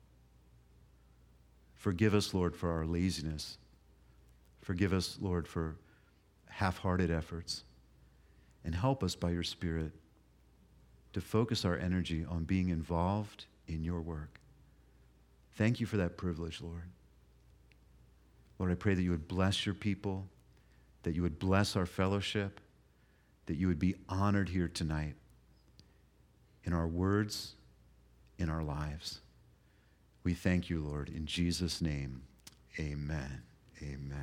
Forgive us, Lord, for our laziness. Forgive us, Lord, for half-hearted efforts. And help us by your Spirit to focus our energy on being involved in your work. Thank you for that privilege, Lord. Lord, I pray that you would bless your people, that you would bless our fellowship, that you would be honored here tonight in our words, in our lives. We thank you, Lord. In Jesus' name, amen. Amen.